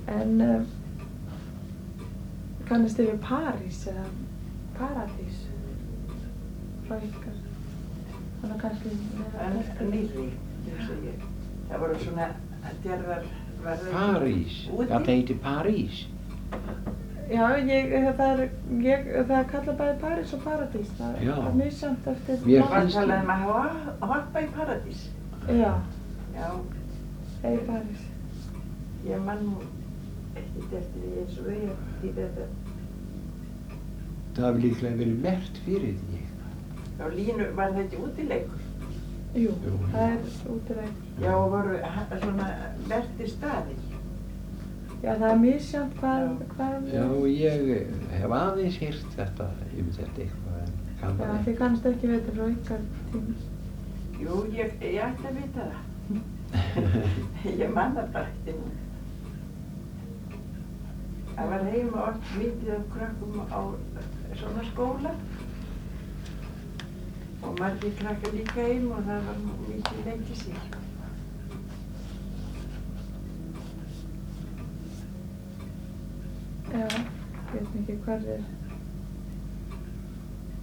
En kannist þið við París eða Paradís frá ykkar? Þannig kannski En nýrri, eins og ég. Það voru svona djarðarverður París, það heitir París. Já, það er kallað bæði París og Paradís. Það er misjafnt eftir Mér Var finnst talað að hoppa í Paradís. Já, Já, eða í París. ég man nú ekkert eftir því eins og ég í þetta. það hefur líklega verið merkt fyrir því. Á línu var þetta útileikur. Jú, Jú. það er útileikur. Já, og voru svona merktir staðir. Já, það er misjafnt hvað Já, ég hef aðeins heyrt þetta eitthvað en kann Já, það þið ekki. kannast ekki vita frá ykkar tíma. Jú, ég ætti að vita það. Ég man það bara ekki nú. Það var heima oft mikið af krökkum á svona skóla. Og margir krakkar líka heim og það var mikið lengi sér. Já, ég veit ekki hvað er